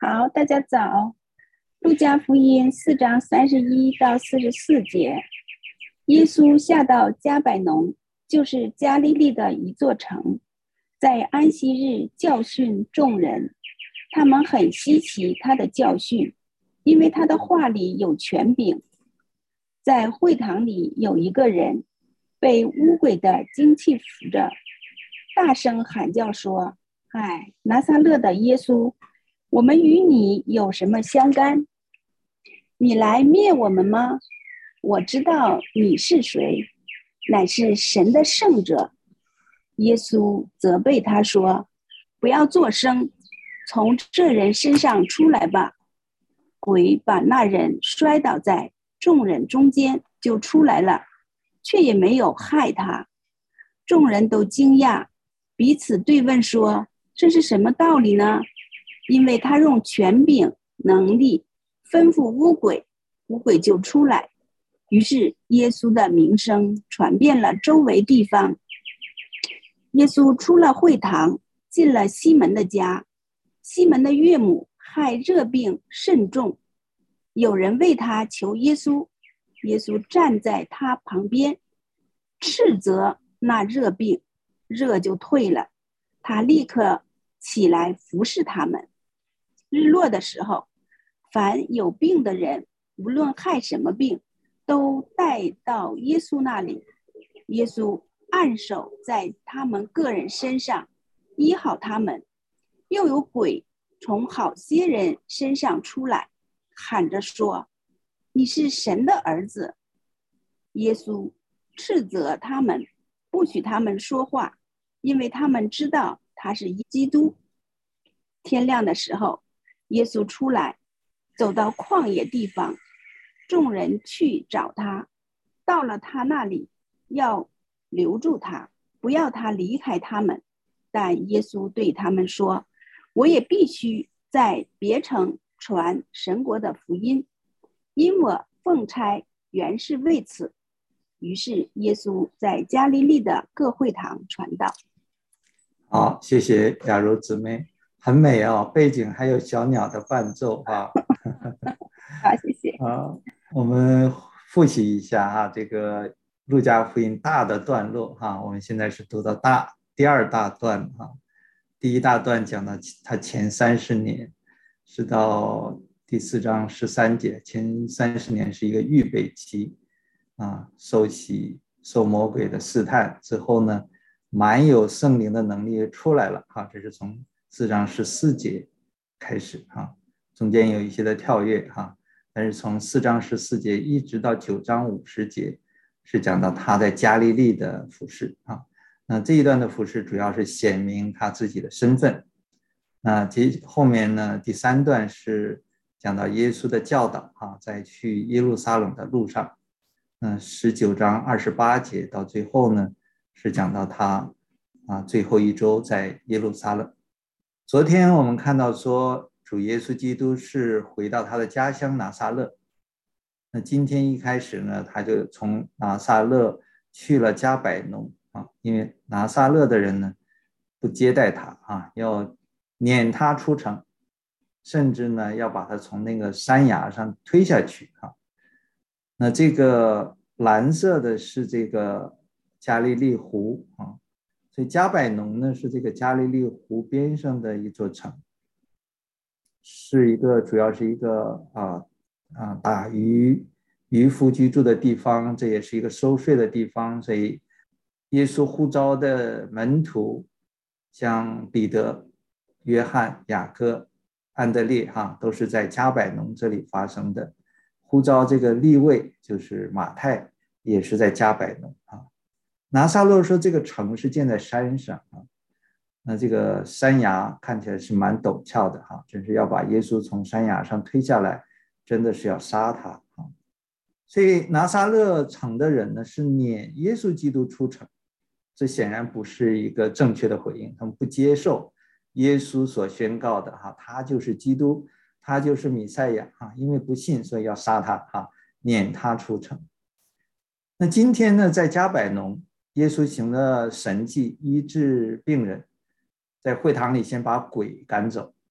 好，大家早。路加福音4章31到44节，耶稣下到迦百农，就是加利利的一座城，在安息日教训众人。他们很稀奇他的教训，因为他的话里有权柄。在会堂里有一个人被污鬼的精气附着，大声喊叫说：哎，拿撒勒的耶稣，我们与你有什么相干？你来灭我们吗？我知道你是谁，乃是神的圣者。耶稣责备他说：不要作声，从这人身上出来吧。鬼把那人摔倒在众人中间，就出来了，却也没有害他。众人都惊讶，彼此对问说：这是什么道理呢？因为他用权柄能力吩咐污鬼，污鬼就出来。于是耶稣的名声传遍了周围地方。耶稣出了会堂，进了西门的家。西门的岳母害热病甚重，有人为他求耶稣，耶稣站在他旁边，斥责那热病，热就退了，他立刻起来服侍他们。日落的时候，凡有病的人，无论害什么病，都带到耶稣那里。耶稣按手在他们个人身上，医好他们。又有鬼从好些人身上出来，喊着说：你是神的儿子。耶稣斥责他们，不许他们说话，因为他们知道他是基督。天亮的时候，耶稣出来，走到旷野地方，众人去找他，到了他那里，要留住他，不要他离开他们。但耶稣对他们说：我也必须在别城传神国的福音，因我奉差原是为此。于是耶稣在加利利的各会堂传道。 好，谢谢雅茹姊妹，很美哦，背景还有小鸟的伴奏啊。 好，谢谢。 我们复习一下哈，这个路加福音大的段落哈，我们现在是读到第二大段哈。第一大段讲到他前30年，是到第4章13节，前30年是一个预备期啊，受洗受魔鬼的试探之后呢，满有圣灵的能力出来了哈，这是从4章14节开始哈，中间有一些的跳跃哈，但是从4章14节一直到9章50节是讲到他在加利利的服事啊。那这一段的服事主要是显明他自己的身份。那后面呢，第3段是讲到耶稣的教导啊，在去耶路撒冷的路上。19章28节到最后呢，是讲到他最后一周在耶路撒冷。昨天我们看到说，主耶稣基督是回到他的家乡拿撒勒。那今天一开始呢，他就从拿撒勒去了迦百农啊，因为拿撒勒的人呢不接待他啊，要撵他出城，甚至呢要把他从那个山崖上推下去啊。那这个蓝色的是这个加利利湖啊，所以迦百农呢是这个加利利湖边上的一座城，是主要是一个打渔夫居住的地方，这也是一个收税的地方，所以耶稣呼召的门徒像彼得、约翰、雅各、安德烈都是在迦百农这里发生的。呼召这个利未就是马太，也是在迦百农拿撒勒说这个城是建在山上那这个山崖看起来是蛮陡峭的真是要把耶稣从山崖上推下来，真的是要杀他所以拿撒勒城的人呢是撵耶稣基督出城，这显然不是一个正确的回应，他们不接受耶稣所宣告的他就是基督，他就是弥赛亚因为不信，所以要杀他撵他出城。那今天呢，在迦百农，耶稣行了神迹，医治病人，在会堂里先把鬼赶走，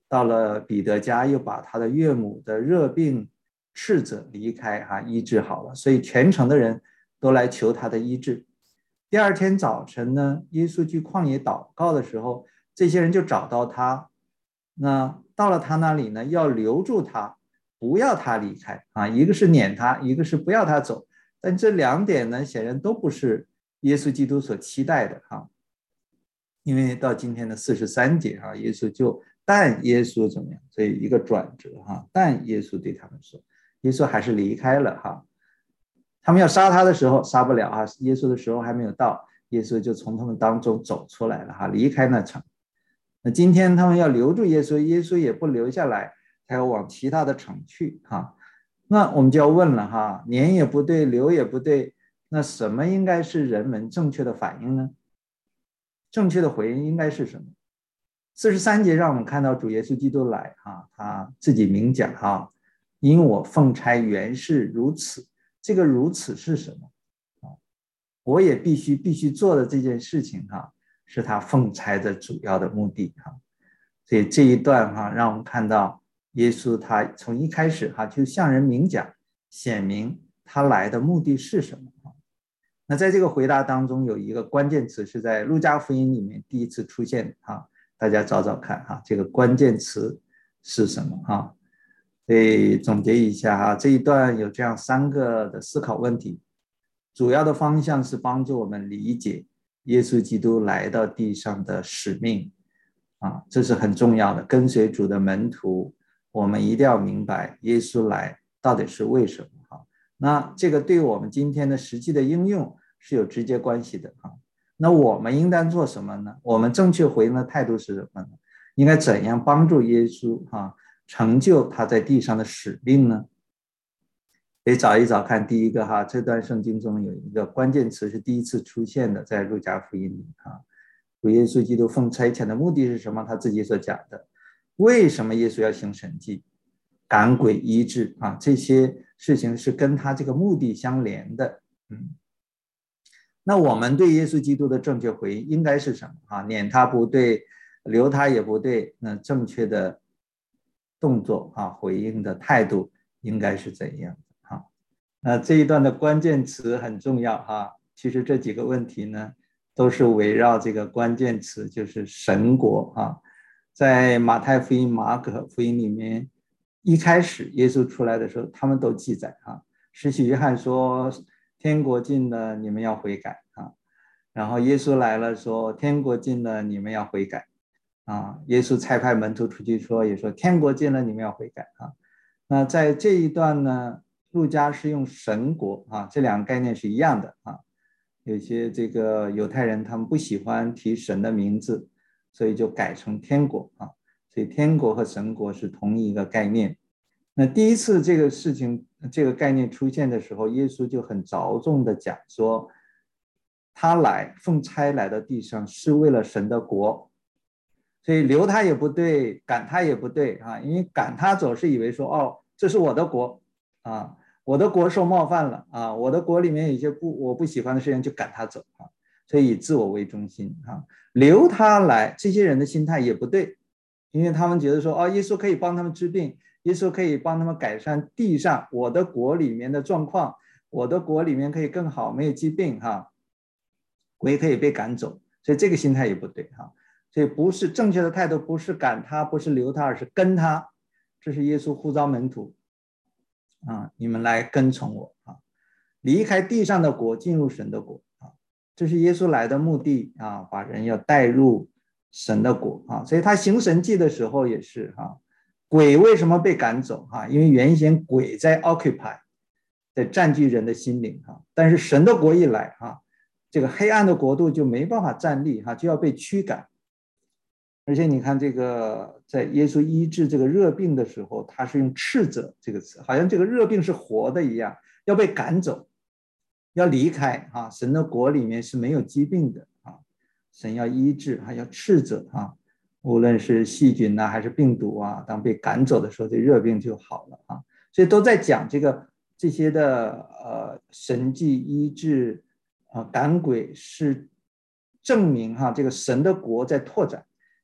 到了彼得家，又把他的岳母的热病斥责离开医治好了，所以全城的人都来求他的医治。第二天早晨呢，耶稣去旷野祷告的时候，这些人就找到他，那到了他那里呢，要留住他，不要他离开一个是撵他，一个是不要他走，但这两点呢，显然都不是耶稣基督所期待的因为到今天的43节耶稣但耶稣怎么样？所以一个转折但耶稣对他们说，耶稣还是离开了他们要杀他的时候杀不了耶稣的时候还没有到，耶稣就从他们当中走出来了离开那城。那今天他们要留住耶稣，耶稣也不留下来，他要往其他的城去那我们就要问了撵也不对，留也不对，那什么应该是人们正确的反应呢？正确的回应应该是什么？43节让我们看到主耶稣基督来他自己明讲因我奉差原是如此。这个如此是什么我也必须做的这件事情是他奉差的主要的目的所以这一段让我们看到耶稣他从一开始就向人明讲，显明他来的目的是什么那在这个回答当中有一个关键词是在路加福音里面第一次出现大家找找看这个关键词是什么所以总结一下这一段有这样3个的思考问题，主要的方向是帮助我们理解耶稣基督来到地上的使命这是很重要的。跟随主的门徒，我们一定要明白耶稣来到底是为什么那这个对我们今天的实际的应用是有直接关系的那我们应当做什么呢？我们正确回应的态度是什么呢？应该怎样帮助耶稣成就他在地上的使命呢？可以找一找看。第一个这段圣经中有一个关键词是第一次出现的，在路加福音里主耶稣基督奉差遣的目的是什么？他自己所讲的。为什么耶稣要行神迹、赶鬼、医治这些事情是跟他这个目的相连的那我们对耶稣基督的正确回应应该是什么撵他不对，留他也不对，那正确的动作回应的态度应该是怎样的那这一段的关键词很重要其实这几个问题呢都是围绕这个关键词，就是神国在马太福音、马可福音里面，一开始耶稣出来的时候他们都记载施洗约翰说天国近了，你们要悔改然后耶稣来了说天国近了，你们要悔改耶稣差派门徒出去说，也说天国近了，你们要悔改那在这一段呢，路加是用神国这两个概念是一样的有些这个犹太人他们不喜欢提神的名字，所以就改成天国所以天国和神国是同一个概念。那第一次这个事情这个概念出现的时候，耶稣就很着重的讲说，他来奉差来到地上是为了神的国，所以留他也不对，赶他也不对因为赶他走是以为说这是我的国我的国受冒犯了我的国里面有些我不喜欢的事情就赶他走所以以自我为中心留他来，这些人的心态也不对，因为他们觉得说耶稣可以帮他们治病，耶稣可以帮他们改善地上我的国里面的状况，我的国里面可以更好，没有疾病鬼可以被赶走，所以这个心态也不对所以不是正确的态度，不是赶他，不是留他，而是跟他。这是耶稣呼召门徒你们来跟从我离开地上的国，进入神的国这是耶稣来的目的把人要带入神的国所以他行神迹的时候也是鬼为什么被赶走因为原先鬼在 occupy， 在占据人的心灵但是神的国一来这个黑暗的国度就没办法站立就要被驱赶。而且你看这个在耶稣医治这个热病的时候，他是用斥责这个词，好像这个热病是活的一样，要被赶走，要离开神的国里面是没有疾病的神要医治要斥责无论是细菌还是病毒当被赶走的时候，这热病就好了所以都在讲这些的神迹医治赶鬼是证明这个神的国在拓展，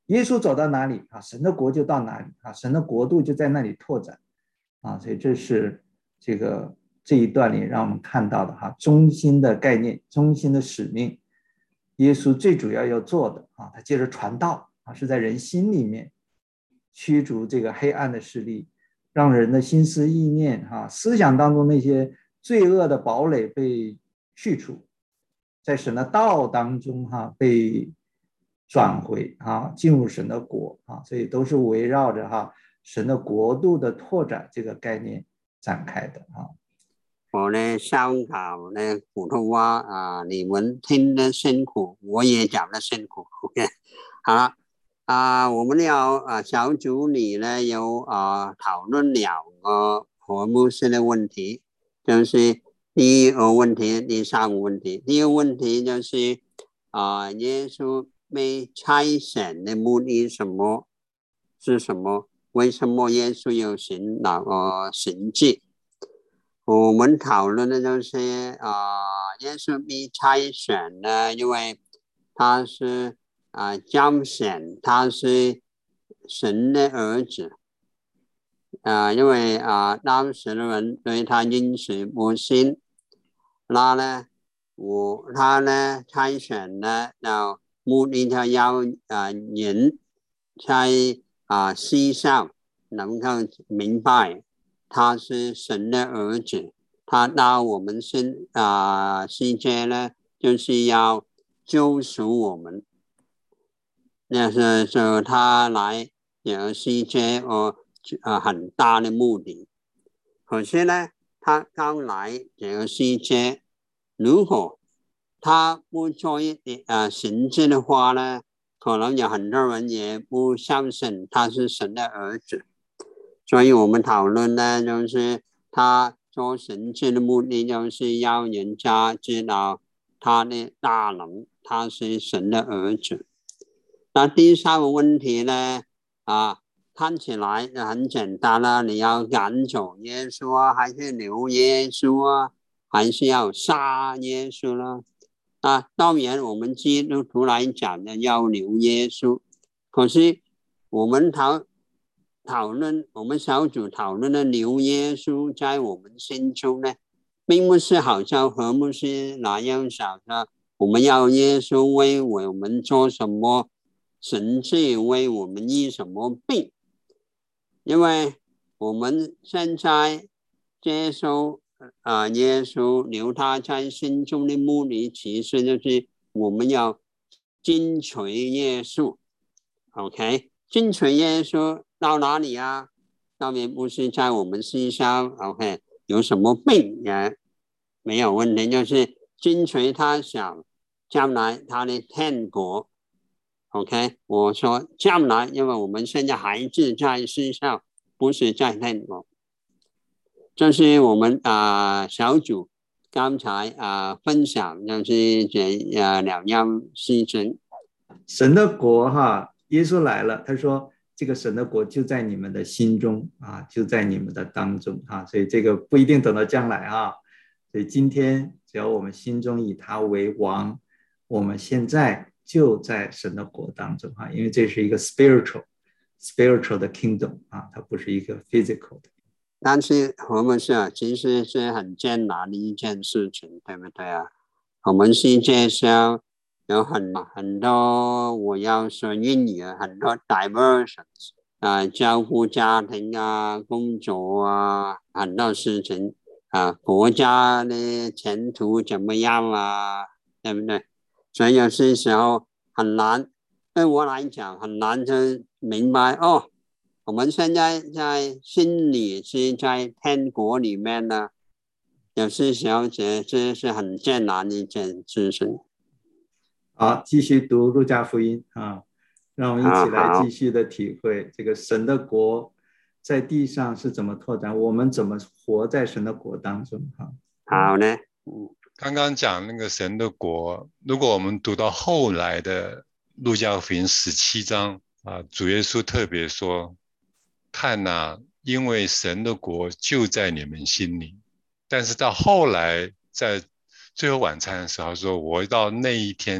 耶稣走到哪里啊，神的国就到哪里啊，神的国度就在那里拓展啊，所以这是这一段里让我们看到的哈，中心的概念，中心的使命，耶稣最主要要做的啊，他接着传道啊，是在人心里面驱逐这个黑暗的势力，让人的心思意念哈，思想当中那些罪恶的堡垒被去除，在神的道当中哈被转回啊，进入神的国啊，所以都是围绕着哈神的国度的拓展这个概念展开的啊。 我呢烧烤呢普通话啊，你们听得辛苦，我也讲得辛苦。OK， 好了我们要小组里呢有讨论2个和牧师的问题，就是第一个问题、第3个问题。第一个问题就是耶稣被差遣的目的是什么？为什么耶稣有行那个神迹？我们讨论的就是耶稣被差遣呢，因为他是彰显他是神的儿子因为当时的人对他因此不信，他呢差遣呢，目的他要人在世上能够明白他是神的儿子，他到我们世界呢，就是要救赎我们。那是他来这个世界很大的目的。可是呢，他刚来这个世界，如果他不做神迹的话呢，可能有很多人也不相信他是神的儿子。所以我们讨论呢，就是他做神迹的目的，就是要人家知道他的大能，他是神的儿子。那第3个问题呢，看起来很简单了，你要赶走耶稣还是留耶稣还是要杀耶稣呢？当然我们基督徒来讲呢，要留耶稣。可是我们讨论，我们小组讨论的留耶稣在我们心中呢，并不是好像和牧师那样想的，我们要耶稣为我们做什么神迹，为我们医什么病。因为我们现在接受耶稣留他在心中的目的，其实就是我们要跟随耶稣。 OK， 跟随耶稣到哪里当然不是在我们身上 OK， 有什么病也没有问题，就是跟随他想将来他的天国。 OK， 我说将来，因为我们现在还是在世上，不是在天国。这是我们小组刚才分享，就是这2样事情。 神的国耶稣来了，他说这个神的国就在你们的心中就在你们的当中所以这个不一定等到将来所以今天只要我们心中以他为王，我们现在就在神的国当中因为这是一个 spiritual 的 kingdom 它不是一个 physical 的。 但是我们其实是很艰难的一件事情，对不对我们世界上有很多，我要说英语很多 diversions 交互家庭工作很多事情国家的前途怎么样对不对？所以有些时候很难，对我来讲很难就明白我们现在在心里是在天国里面呢，有些时候这是很艰难的一件事情。 好，继续读路加福音让我们一起来继续的体会这个神的国在地上是怎么拓展，我们怎么活在神的国当中好呢， 刚刚讲那个神的国，如果我们读到后来的路加福音17章主耶稣特别说，看因为神的国就在你们心里。但是到后来在最后晚餐的时候说，我到那一天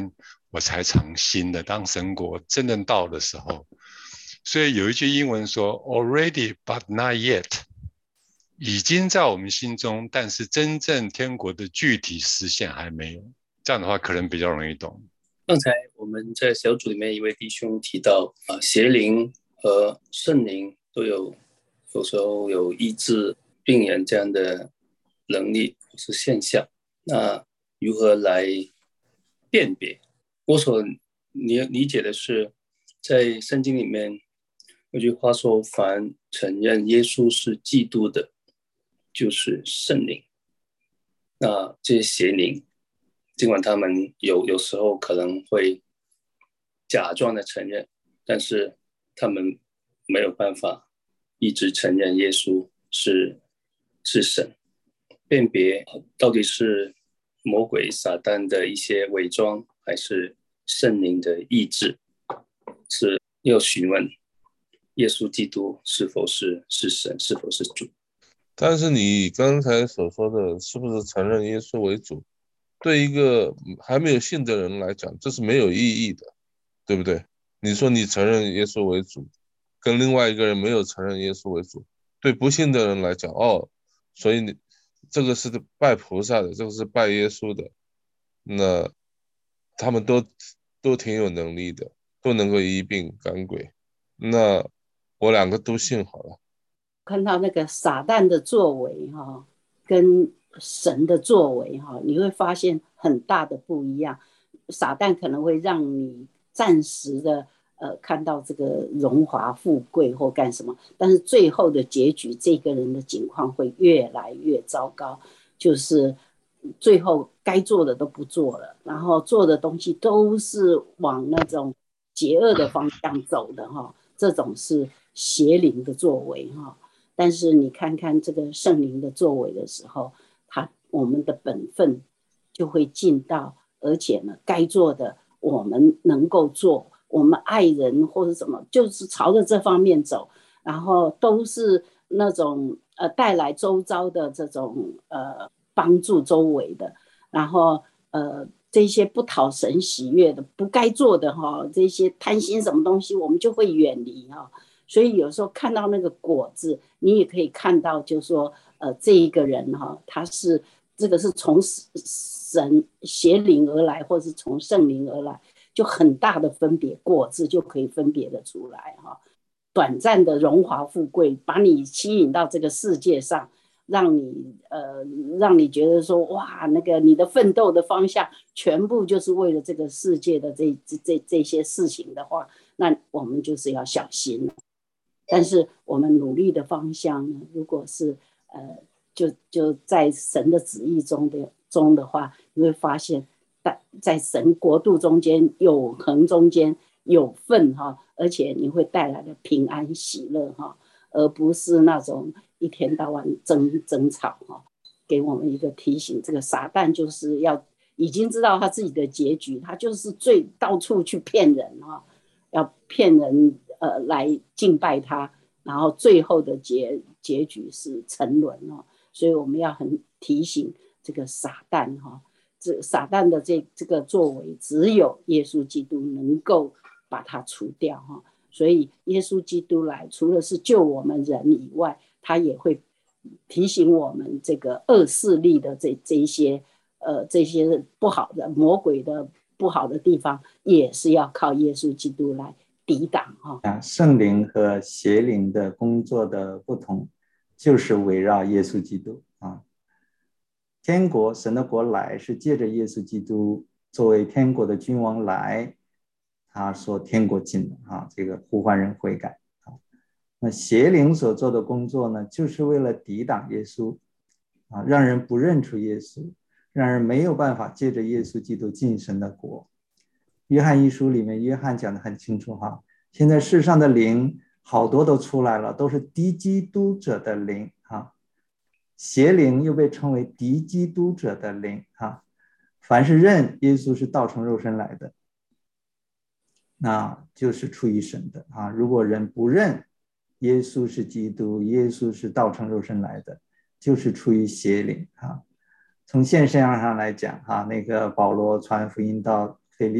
我才尝新的。当神国真正到的时候，所以有一句英文说 already but not yet， 已经在我们心中，但是真正天国的具体实现还没有。这样的话可能比较容易懂。 刚才我们在小组里面一位弟兄提到邪灵和圣灵都有时候有医治病人这样的能力或是现象，那如何来辨别？我所理解的是，在圣经里面有句话说，凡承认耶稣是基督的，就是圣灵。那这些邪灵尽管他们有时候可能会假装的承认，但是他们没有办法一直承认耶稣是神。辨别到底是魔鬼撒旦的一些伪装，还是圣灵的意志，是要询问耶稣基督是否是神，是否是主。 但是你刚才所说的是不是承认耶稣为主，对一个还没有信的人来讲，这是没有意义的，对不对？你说你承认耶稣为主，跟另外一个人没有承认耶稣为主，对不信的人来讲，所以你这个是拜菩萨的，这个是拜耶稣的，那他们都挺有能力的，都能够医病赶鬼，那我两个都信好了。 看到那个撒旦的作为跟神的作为你会发现很大的不一样。撒旦可能会让你暂时的看到这个荣华富贵或干什么，但是最后的结局，这个人的境况会越来越糟糕，就是最后该做的都不做了，然后做的东西都是往那种邪恶的方向走的这种是邪灵的作为但是你看看这个圣灵的作为的时候，我们的本分就会尽到，而且呢，该做的我们能够做，我们爱人或者什么，就是朝着这方面走，然后都是那种带来周遭的这种帮助周围的，然后这些不讨神喜悦的、不该做的这些贪心什么东西，我们就会远离所以有时候看到那个果子，你也可以看到，就是说，这一个人他是这个是从神邪灵而来，或是从圣灵而来，就很大的分别，果子就可以分别的出来短暂的荣华富贵，把你吸引到这个世界上，让你觉得说，哇，那个你的奋斗的方向全部就是为了这个世界的这些事情的话，那我们就是要小心了。但是我们努力的方向呢，如果是就在神的旨意中的话，你会发现在神国度中间、永恒中间有份而且你会带来的平安喜乐而不是那种一天到晚争吵给我们一个提醒，这个撒旦就是已经知道他自己的结局，他就是到处去骗人要骗人来敬拜他，然后最后的结局是沉沦所以我们要很提醒这个撒旦这撒旦的这个作为，只有耶稣基督能够把它除掉所以耶稣基督来，除了是救我们人以外，他也会提醒我们这个恶势力的这些不好的魔鬼的不好的地方，也是要靠耶稣基督来抵挡圣灵和邪灵的工作的不同，就是围绕耶稣基督天国神的国来是借着耶稣基督作为天国的君王来，他说天国近了这个呼唤人悔改那邪灵所做的工作呢，就是为了抵挡耶稣让人不认出耶稣，让人没有办法借着耶稣基督进神的国。约翰一书里面，约翰讲得很清楚现在世上的灵好多都出来了，都是敌基督者的灵邪灵又被称为敌基督者的灵凡是认耶稣是道成肉身来的，那就是出于神的如果人不认耶稣是基督，耶稣是道成肉身来的，就是出于邪灵从现象上来讲那个保罗传福音到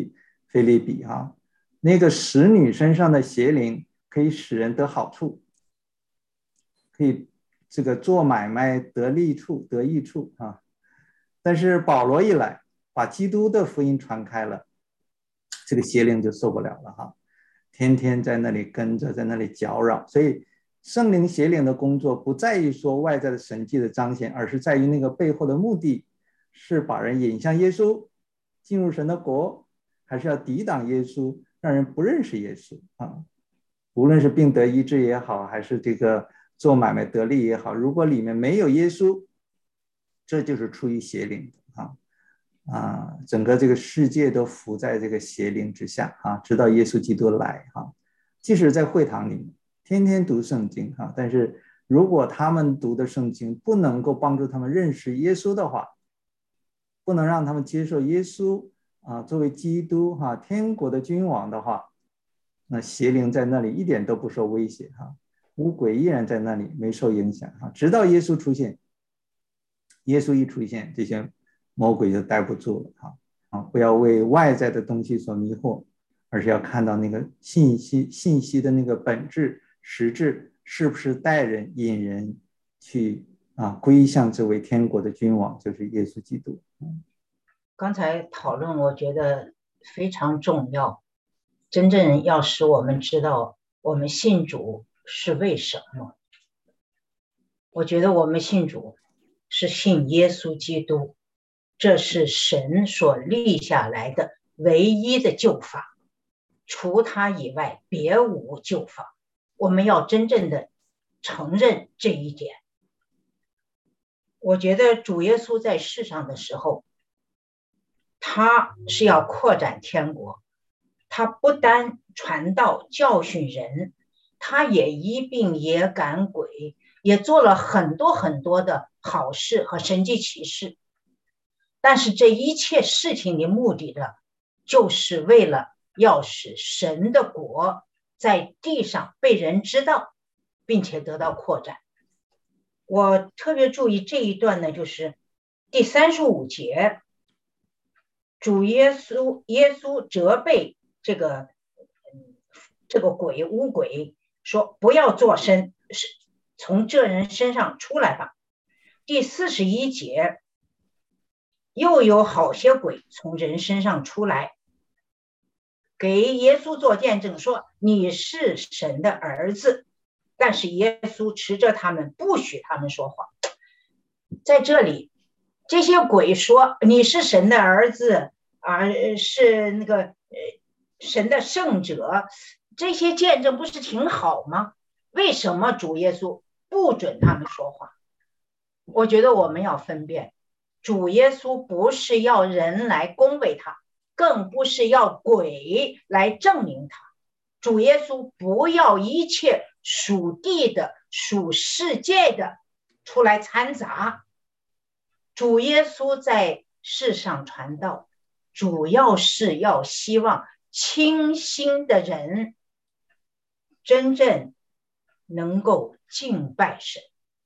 腓立比那个使女身上的邪灵可以使人得好处，可以这个做买卖得益处但是保罗一来，把基督的福音传开了，这个邪灵就受不了了天天在那里跟着，在那里搅扰。所以圣灵邪灵的工作不在于说外在的神迹的彰显，而是在于那个背后的目的是把人引向耶稣，进入神的国，还是要抵挡耶稣，让人不认识耶稣无论是病得医治也好，还是这个做买卖得利也好，如果里面没有耶稣，这就是出于邪灵整个这个世界都伏在这个邪灵之下直到耶稣基督来即使在会堂里面天天读圣经但是如果他们读的圣经不能够帮助他们认识耶稣的话，不能让他们接受耶稣作为基督天国的君王的话，那邪灵在那里一点都不受威胁污鬼依然在那里没受影响直到耶稣出现。耶稣一出现，这些魔鬼就待不住了不要为外在的东西所迷惑，而是要看到那个信息的那个本质实质是不是带人引人去归向这位天国的君王，就是耶稣基督。 刚才讨论我觉得非常重要，真正要使我们知道我们信主是为什么。我觉得我们信主是信耶稣基督，这是神所立下来的唯一的救法，除他以外别无救法。我们要真正的承认这一点。我觉得主耶稣在世上的时候，他是要扩展天国，他不单传道教训人，他也医病也赶鬼，也做了很多很多的好事和神迹奇事。但是这一切事情的目的呢，就是为了要使神的国在地上被人知道，并且得到扩展。我特别注意这一段呢，就是第35节，主耶稣责备这个污鬼说，不要作声，从这人身上出来吧。第41节，又有好些鬼从人身上出来，给耶稣做见证说，你是神的儿子。但是耶稣持着他们，不许他们说话。在这里，这些鬼说你是神的儿子是那个神的圣者，这些见证不是挺好吗？为什么主耶稣不准他们说话？我觉得我们要分辨，主耶稣不是要人来恭维他，更不是要鬼来证明他。主耶稣不要一切属地的属世界的出来掺杂。主耶稣在世上传道，主要是要希望清心的人真正能够敬拜神。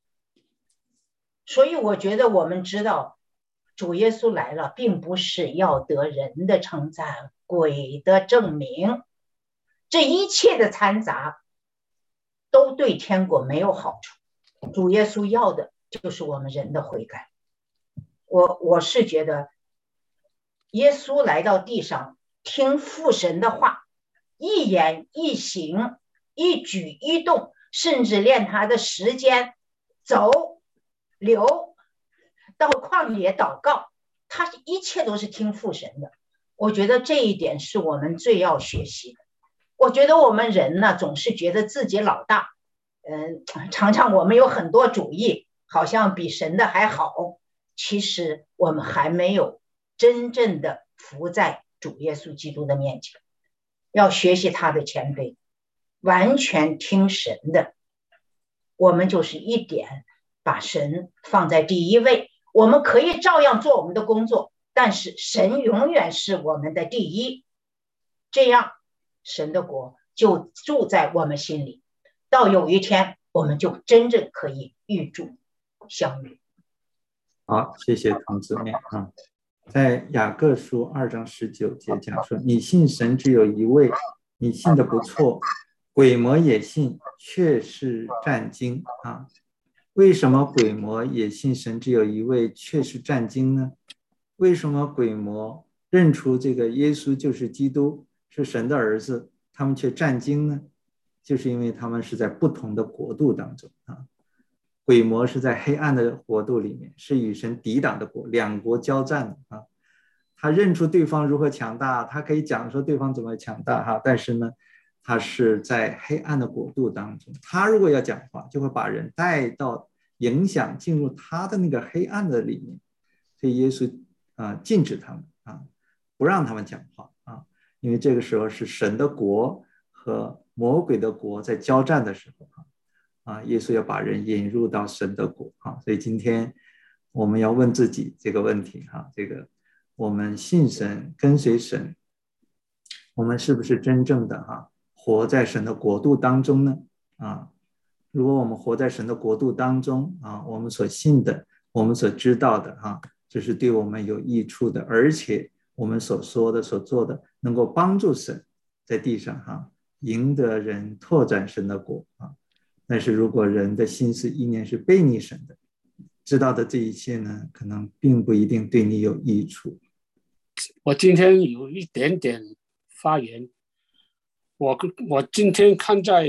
所以我觉得我们知道主耶稣来了，并不是要得人的称赞，鬼的证明。这一切的掺杂都对天国没有好处。主耶稣要的就是我们人的悔改。我是觉得耶稣来到地上，听父神的话，一言一行一举一动，甚至连他的时间走流到旷野祷告，他一切都是听父神的。我觉得这一点是我们最要学习的。我觉得我们人呢，总是觉得自己老大，常常我们有很多主意，好像比神的还好。其实我们还没有真正的服在主耶稣基督的面前，要学习他的谦卑，完全听神的。我们就是一点把神放在第一位，我们可以照样做我们的工作，但是神永远是我们的第一。这样神的国就住在我们心里，到有一天我们就真正可以与主相遇。 好，谢谢童子面在雅各书2章19节讲说，你信神只有一位，你信的不错，鬼魔也信，却是战惊啊。为什么鬼魔也信神只有一位，却是战惊呢？为什么鬼魔认出这个耶稣就是基督，是神的儿子，他们却战惊呢？就是因为他们是在不同的国度当中啊。鬼魔是在黑暗的国度里面，是与神抵挡的国，两国交战啊。他认出对方如何强大，他可以讲说对方怎么强大哈，但是呢，他是在黑暗的国度当中，他如果要讲话，就会把人带到影响进入他的那个黑暗的里面。所以耶稣禁止他们啊，不让他们讲话啊，因为这个时候是神的国和魔鬼的国在交战的时候啊，耶稣要把人引入到神的国啊。所以今天我们要问自己这个问题哈，这个我们信神跟随神，我们是不是真正的活在神的国度当中呢？如果我们活在神的国度当中我们所信的，我们所知道的这是对我们有益处的，而且我们所说的所做的能够帮助神在地上赢得人，拓展神的国但是如果人的心思意念是悖逆神的，知道的这一切呢，可能并不一定对你有益处。 我今天有一点点发言，我今天看在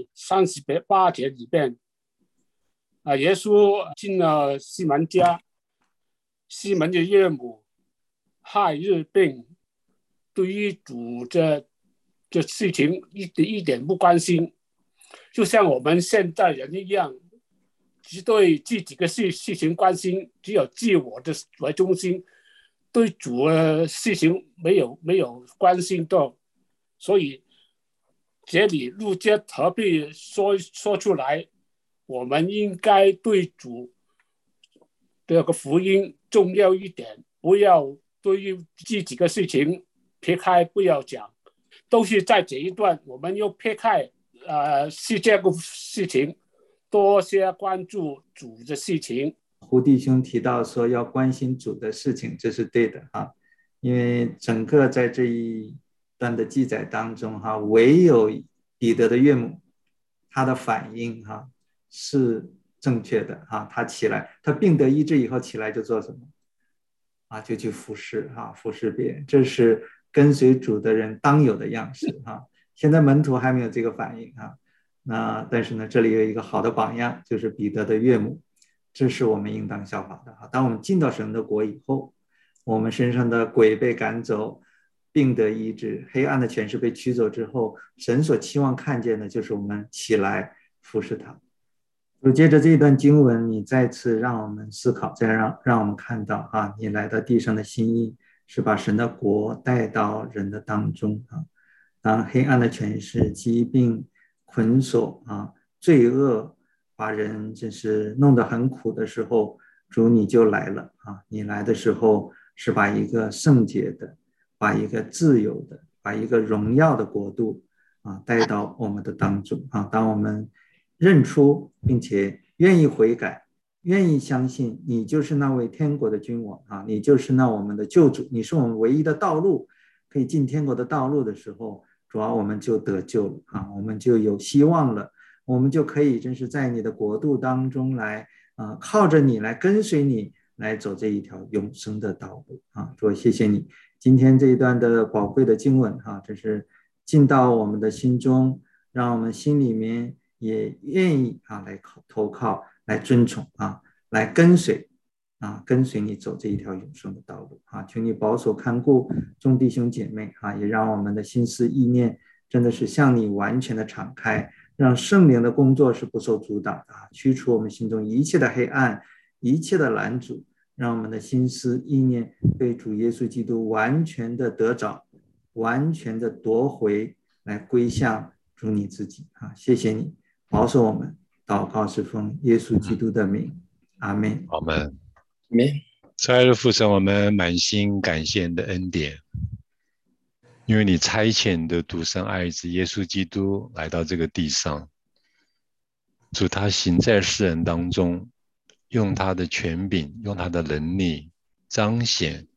38节里边耶稣进了西门家，西门的岳母害日病，对于主这事情一点不关心，就像我们现在人一样，只对自己的事情关心，只有自我的为中心，对主的事情没有关心到。所以这里路加特别说出来，我们应该对主这个福音重要一点，不要对于自己的事情撇开不要讲，都是在这一段我们要撇开世界的事情，多些关注主的事情。 胡弟兄提到说要关心主的事情，这是对的因为整个在这一段的记载当中唯有彼得的岳母他的反应是正确的他起来，他病得医治以后起来就做什么就去服侍别人，这是跟随主的人当有的样式现在门徒还没有这个反应但是呢，这里有一个好的榜样，就是彼得的岳母，这是我们应当效法的当我们进到神的国以后，我们身上的鬼被赶走，病得医治，黑暗的权势被驱走之后，神所期望看见的就是我们起来服侍他。接着这一段经文，你再次让我们思考，再让我们看到你来到地上的心意是把神的国带到人的当中当黑暗的权势、疾病、捆锁罪恶把人真是弄得很苦的时候，主你就来了你来的时候是把一个圣洁的，把一个自由的，把一个荣耀的国度带到我们的当中当我们认出并且愿意悔改，愿意相信你就是那位天国的君王你就是那我们的救主，你是我们唯一的道路，可以进天国的道路的时候，主要我们就得救了我们就有希望了，我们就可以真是在你的国度当中来靠着你来跟随你来走这一条永生的道路主谢谢你今天这一段的宝贵的经文这是进到我们的心中，让我们心里面也愿意来投靠，来尊崇来跟随你走这一条永生的道路求你保守看顾众弟兄姐妹也让我们的心思意念真的是向你完全的敞开，让圣灵的工作是不受阻挡的驱除我们心中一切的黑暗，一切的拦阻，让我们的心思意念被主耶稣基督完全的得着，完全的夺回，来归向主你自己谢谢你保守我们，祷告是奉耶稣基督的名，阿们。 阿们。 阿们。 亲爱的父神，我们满心感谢你的恩典，因为你差遣的独生爱子耶稣基督来到这个地上，主他行在世人当中，用他的权柄，用他的能力彰显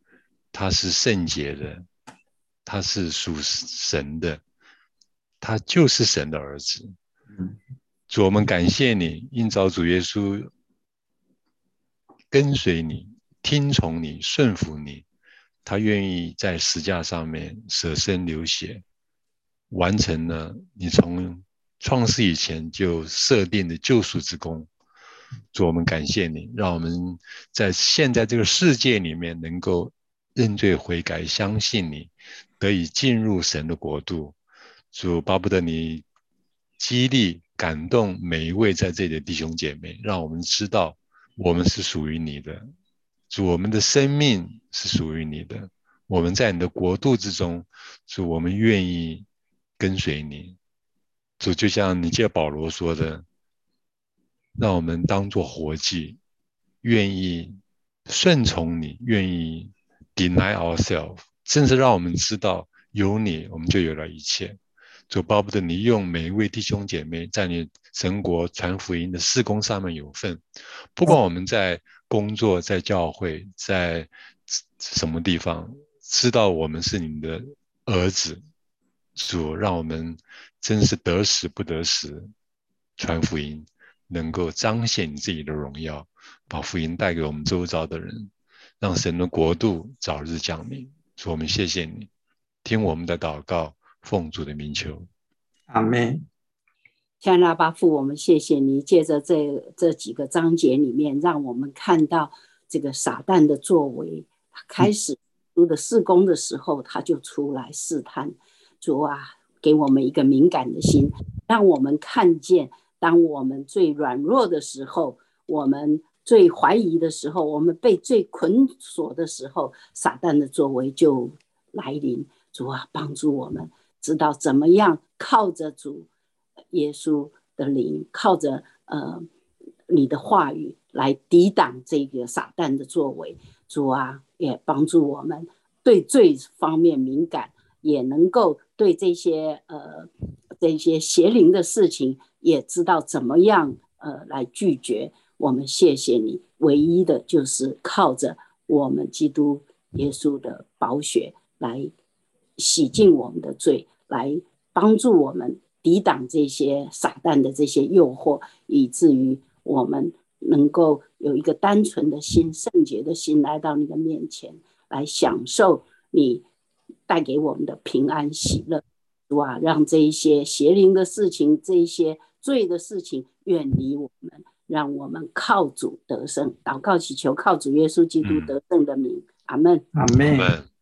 他是圣洁的，他是属神的，他就是神的儿子。主，我们感谢你，应召主耶稣跟随你，听从你，顺服你，他愿意在十架上面舍身流血，完成了你从创世以前就设定的救赎之功。主，我们感谢你，让我们在现在这个世界里面能够认罪悔改，相信你，得以进入神的国度。主，巴不得你激励感动每一位在这里的弟兄姐妹，让我们知道我们是属于你的。主，我们的生命是属于你的，我们在你的国度之中。主，我们愿意跟随你。主，就像你借保罗说的，让我们当作活祭，愿意顺从你，愿意 deny ourselves， 甚至让我们知道有你我们就有了一切。主，巴不得你用每一位弟兄姐妹在你神国传福音的事工上面有份，不管我们在工作，在教会，在什么地方，知道我们是你的儿子。主，让我们真是得时不得时传福音，能够彰显你自己的荣耀，把福音带给我们周遭的人，让神的国度早日降临。主，我们谢谢你，听我们的祷告，奉主的名求， 阿们。 亲爱的阿爸父，我们谢谢你，借着这几个章节里面，让我们看到这个撒旦的作为。他开始主的事工的时候，他就出来试探。主啊，给我们一个敏感的心，让我们看见，当我们最软弱的时候，我们最怀疑的时候，我们被最捆锁的时候，撒旦的作为就来临。主啊，帮助我们知道怎么样靠着主耶稣的灵，靠着你的话语来抵挡这个撒旦的作为。主啊，也帮助我们对罪方面敏感，也能够对这些邪灵的事情也知道怎么样来拒绝。我们谢谢你，唯一的就是靠着我们基督耶稣的宝血来洗净我们的罪，来帮助我们抵挡这些撒旦的这些诱惑，以至于我们能够有一个单纯的心，圣洁的心来到你的面前，来享受你带给我们的平安喜乐。主啊，让这一些邪灵的事情，这一些罪的事情远离我们，让我们靠主得胜。祷告祈求靠主耶稣基督得胜的名，阿们。 阿们。